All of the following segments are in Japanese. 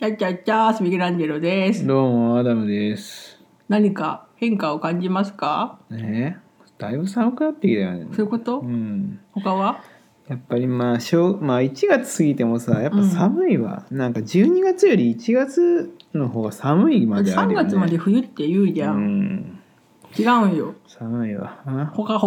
チャチャチャースミケランジェロです。 どうもアダムです。 何か変化を感じますか？ だいぶ寒くなってきたよね。 そういうこと？他は？ やっぱり1月過ぎてもさ、やっぱ寒いわ、なんか12月より1月の方が寒いまであるよね。 3月まで冬って言うじゃん。違うんよ。 寒いわ。 他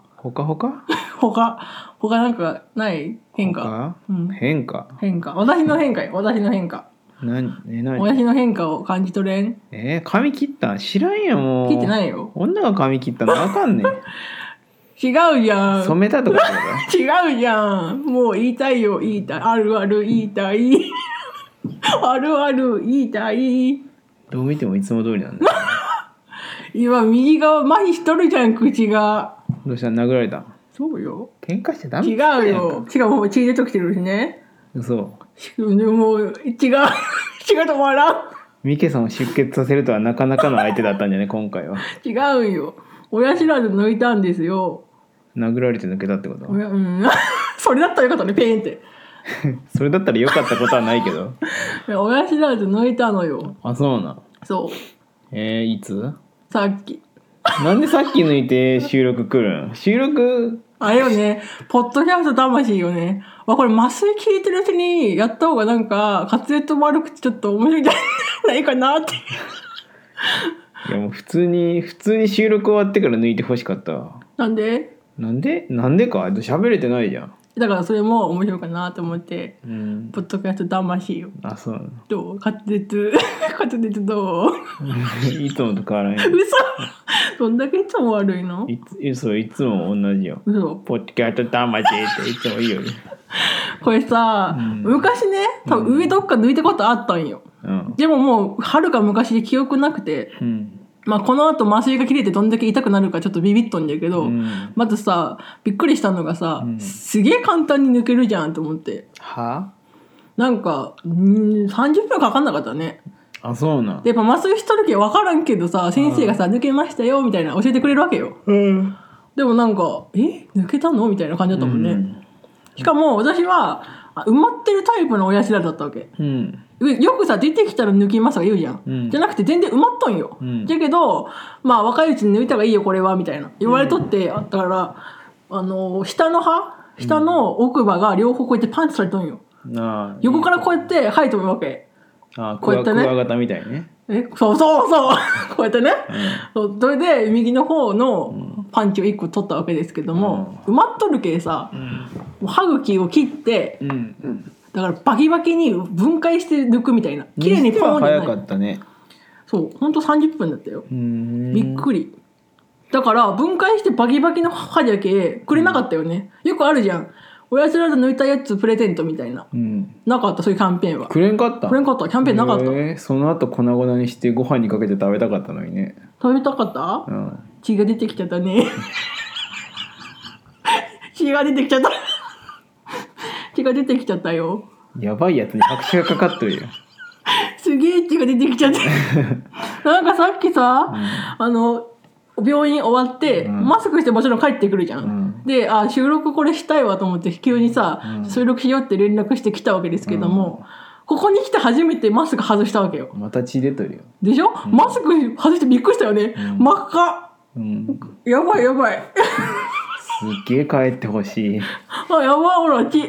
なんかない変化？ 変化。 私の変化よ。私の変化を感じ取れん？ 髪切った？知らんやもう。 切ってないよ。 女が髪切ったのあかんねん。 違うじゃん。 染めたとか違うじゃん。もう言いたいよ。あるある言いたい。あるある言いたい。 どう見てもいつも通りなんだ。 今右側麻痺しとるじゃん、口が。 どうした？殴られた？ そうよ。 喧嘩しちゃダメ。 違うよ。違う、もう血出てきてるしね。 嘘。 でも違うと笑う。 ミケさんを出血させるとはなかなかの相手だったんじゃね今回は。 違うよ。親知らず抜いたんですよ。 殴られて抜けたってこと？ それだったらよかったね、ペーンって。 それだったらよかったことはないけど。 親知らず抜いたのよ。 あ、そうな。 そう。 いつ？ さっき。 なんでさっき抜いて収録来るん？収録あれよね、ポッドキャスト魂よね。これ麻酔効いてるうちにやった方がなんか滑舌悪くてちょっと面白いんじゃないかなって。 いやもう普通に収録終わってから抜いてほしかったわ。 なんでか喋れてないじゃん。 だからそれも面白いかなと思って、ポッドキャスト魂よ。 あ、そうなの。 どう？滑舌どう？ いつもと変わらない。 嘘。どんだけいつも悪いの？ いつも同じよ。 嘘。 ポッドキャスト魂っていつも言うよね。 これさ、昔ね、多分上どっか抜いたことあったんよ。でももうはるか昔で記憶なくて。この後麻酔が切れてどんだけ痛くなるかちょっとビビっとんだけど、まずさびっくりしたのがさ、すげえ簡単に抜けるじゃんと思って。なんか30分かかんなかったね。 あ、そうなん。 でやっぱ麻酔しとるけ分からんけどさ、先生がさ抜けましたよみたいな教えてくれるわけよ。でもなんか抜けたのみたいな感じだったもんね。しかも私は埋まってるタイプの親知らずだったわけ。よくさ出てきたら抜きますとか言うじゃん、じゃなくて全然埋まっとんよ、だけど若いうちに抜いた方がいいよこれはみたいな言われとって、だから下の奥歯が両方こうやってパンチされとんよ。横からこうやって生えとるわけ。 こうやってね、クワガタみたいね。 そうこうやってね、それで右の方のパンチを1個取ったわけですけども、埋まっとるけさ、歯茎を切って、だからバキバキに分解して抜くみたいな。綺麗にポンじゃない。 早かったね。 そう、ほんと30分だったよ。びっくり。だから分解してバキバキの歯だけくれなかったよね。よくあるじゃん。親知らず抜いたやつプレゼントみたいな。なかった、そういうキャンペーンは。 くれんかった。キャンペーンなかった。 その後粉々にしてご飯にかけて食べたかったのにね。 食べたかった？血が出てきちゃったね。血が出てきちゃった。血が出てきちゃったよ。 やばいやつに拍手がかかってるよ。 すげえ血が出てきちゃった。なんかさっきさ、病院終わって、マスクしてもちろん帰ってくるじゃん。で、収録これしたいわと思って急にさ、収録しようって連絡してきたわけですけども、ここに来て初めてマスク外したわけよ。 また血出とるよ。 でしょ？マスク外してびっくりしたよね。真っ赤。やばい。 すっげえ帰ってほしい。 やばいほら血。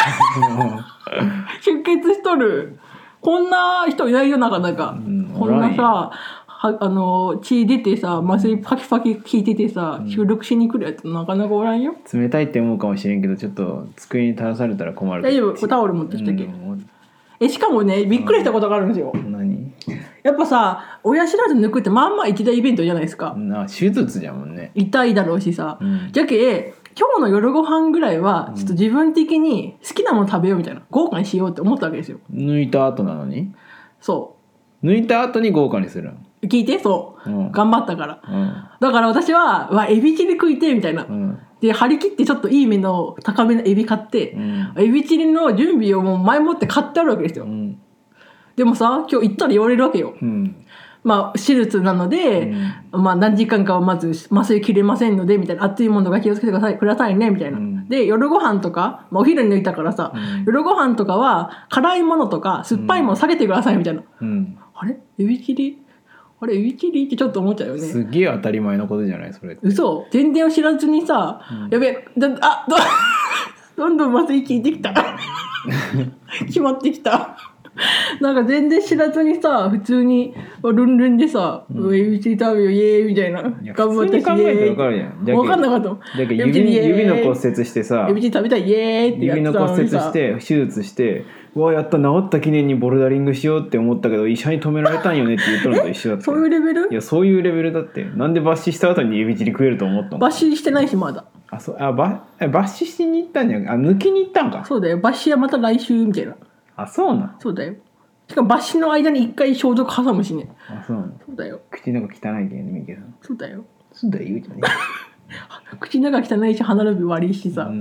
出血しとる。こんな人いないよなかなか。こんなさ。血出てさ麻酔パキパキ効いててさ、収録しに来るやつなかなかおらんよ。 冷たいって思うかもしれんけどちょっと机に垂らされたら困る。 大丈夫、タオル持ってきたけ、しかもねびっくりしたことがあるんですよ。 何？ やっぱさ親知らず抜くってまあまあ一大イベントじゃないですか。 手術じゃもんね。 痛いだろうしさ、じゃけ今日の夜ご飯ぐらいはちょっと自分的に好きなもの食べようみたいな、豪華にしようって思ったわけですよ。 抜いた後なのに？ そう抜いた後に豪華にする。 聞いて、頑張ったから、だから私はエビチリ食いてみたいな、で張り切ってちょっといい目の高めのエビ買って、エビチリの準備をもう前もって買ってあるわけですよ、でもさ今日行ったら言われるわけよ、手術なので、何時間かはまず麻酔切れませんのでみたいな、熱いものが気をつけてくださいねみたいな、 で夜ご飯とか、まあ、お昼に抜いたからさ、夜ご飯とかは辛いものとか酸っぱいもの下げてくださいみたいな、あれエビチリってちょっと思っちゃうよね。 すげえ当たり前のことじゃないそれって。 嘘、全然知らずにさ、やべえどんどんまずい聞いてきた決まってきたなんか全然知らずにさ、普通にルンルンでさ、エビチリ食べよイエーイみたいな、頑張って考えて分かるやん。 分かんなかったもん。 だけど指の骨折してさ、 エビチリ食べたいイエーイってやってたのにさ、指の骨折して手術して、うわやった治った記念にボルダリングしようって思ったけど医者に止められたんよねって言ったのと一緒だったそういうレベル？ いやそういうレベルだって。なんで抜歯した後にエビチリ食えると思ったの？ 抜歯してないしまだ。 抜歯しに行ったんじゃん。抜きに行ったんか。 そうだよ、抜歯はまた来週みたいな。 そうなん。 そうだよ。しかも抜歯の間に一回消毒挟むしね。 そうなの。 そうだよ。 口の中汚いけんね、ミケさん。 そうだよ。 そうだよ言うじゃね口の中汚いし歯並び悪いしさ。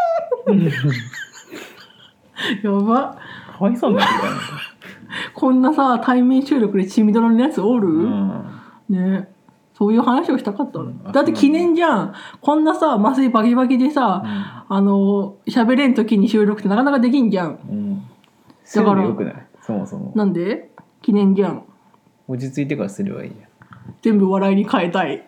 やば。 かわいそうなこんなさ対面収録で血みどろのやつおる？ね。そういう話をしたかったの。だって記念じゃん。こんなさ麻酔バキバキでさ、喋れん時に収録ってなかなかできんじゃん。 だからよくない？そもそも。 なんで？記念じゃん。 落ち着いてからすればいいじゃん。 全部笑いに変えたい。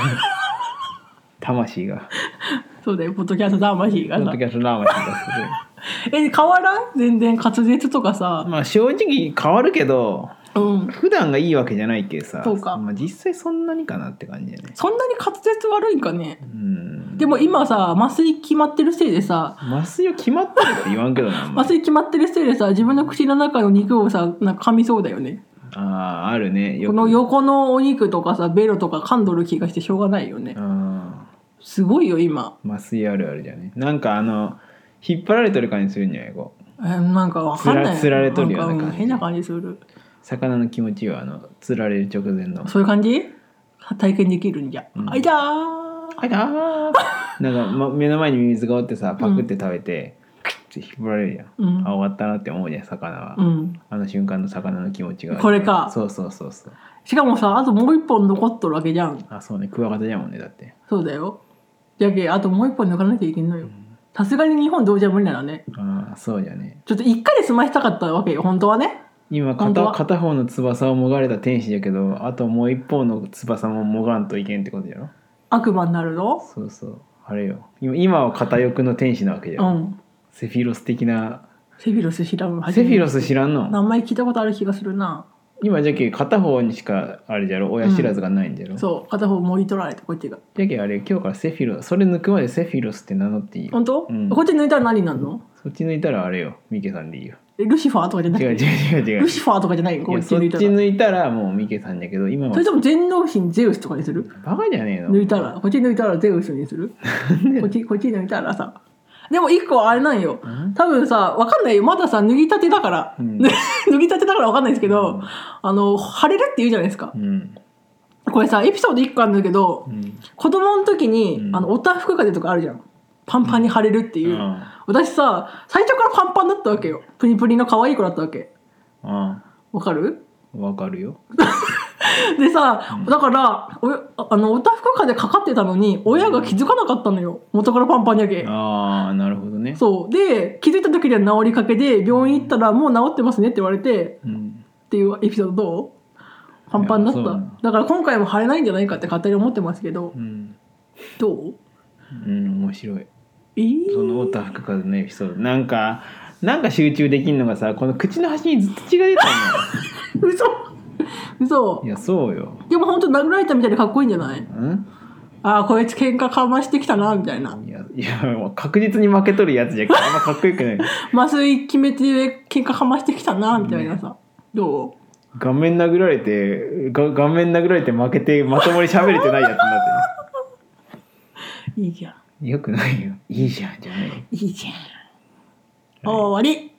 魂が。 そうだよ、ポッドキャスト魂がさ。 ポッドキャスト魂がする。変わらん？全然滑舌とかさ。 まあ正直変わるけど、普段がいいわけじゃないけどさ。 そうか。 まあ実際そんなにかなって感じだね。 そんなに滑舌悪いんかね。でも今さ麻酔決まってるせいでさ。 麻酔を決まってるって言わんけどな。 麻酔決まってるせいでさ、自分の口の中の肉をさなんか噛みそうだよね。 あるね。 この横のお肉とかさベロとか噛んどる気がしてしょうがないよね。すごいよ今。 麻酔あるあるじゃね。なんか引っ張られてる感じするんじゃないこう。 なんかわかんない。 つられとるような感じ。 変な感じする。 魚の気持ちはつられる直前の。 そういう感じ？体験できるんじゃ。あいだー。 なんか、目の前に水がおってさパクって食べて、クッて引っ張られるやん。終わったなって思うじゃん魚は。あの瞬間の魚の気持ちが。 これか。 そう。 しかもさあともう一本残っとるわけじゃん。 そうね、クワガタじゃもんねだって。 そうだよ。じゃけあともう一本抜かなきゃいけんのよ。さすがに日本同時は無理ならね。 そうじゃね。 ちょっと一回で済ましたかったわけよ本当はね。 今片方の翼をもがれた天使だけど、あともう一方の翼ももがんといけんってことやろ。 悪魔になるの？ そうあれよ。今は片翼の天使なわけじゃん。セフィロス的な。 セフィロス知らん。 セフィロス知らんの？ 名前聞いたことある気がするな。 今じゃけ片方にしかあれじゃろ、親知らずがないんじゃろ。 そう片方もぎ取られてこっちが。 じゃけあれ今日からセフィロス、それ抜くまでセフィロスって名乗っていいよ。 本当？こっち抜いたら何になるの？ そっち抜いたらあれよ、ミケさんでいいよ。 ルシファーとかじゃなくて。 違う。 ルシファーとかじゃないよ。 こっち抜いたら。そっち抜いたらもうミケさんだけど、今は。 それとも全能神ゼウスとかにする？ バカじゃねえの。 抜いたらこっち抜いたらゼウスにする？こっち抜いたらさ。でも一個あれなんよ。多分さわかんないよ。まださ脱ぎたてだから、脱ぎたてだからわかんないですけど、腫れるって言うじゃないですか。これさエピソード1個あるんだけど、子供の時におたふく風邪とかあるじゃん。パンパンに腫れるっていう。私さ最初からパンパンだったわけよ。プニプニの可愛い子だったわけ。わかる？ わかるよ。 でさ、だからおたふく風邪かかってたのに親が気づかなかったのよ。元からパンパンにゃけ。 なるほどね。 そうで気づいた時には治りかけで病院行ったらもう治ってますねって言われて、っていうエピソードどう？パンパンだった。だから今回も腫れないんじゃないかって勝手に思ってますけど、どう？ 面白い。そのおたふく風のエピソードなんか集中できんのがさ、この口の端にずっと血が出たんよ。嘘。 いやそうよ。 でも本当殴られたみたいでかっこいいんじゃない？こいつ喧嘩かましてきたなみたいな。 いや確実に負けとるやつじゃん。あんまかっこよくない。 麻酔決めて喧嘩かましてきたなみたいなさ。どう？ 顔面殴られて負けてまともに喋れてないやつになってる。 いいじゃん。 よくないよ。いいじゃんじゃない。 いいじゃん。終わり。